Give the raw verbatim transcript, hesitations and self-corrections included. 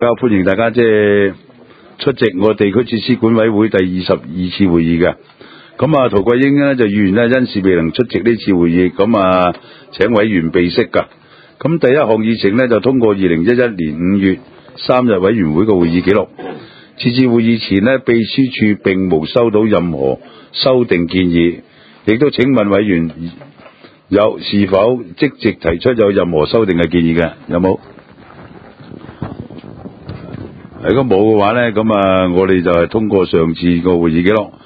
歡迎大家即係出席我地區設施管委會第二十二次會議嘅。咁啊，陶桂英呢就議員呢因事未能出席呢次會議，咁啊請委員備悉㗎。咁第一項議程呢就通過二零一一年五月三日委員會嘅會議記錄。次次會議前呢，秘書處並無收到任何修訂建議，亦都請問委員有是否積極提出有任何修訂嘅建議嘅？有冇？如果冇嘅話呢，咁啊，我哋就係通過上次個會議記錄。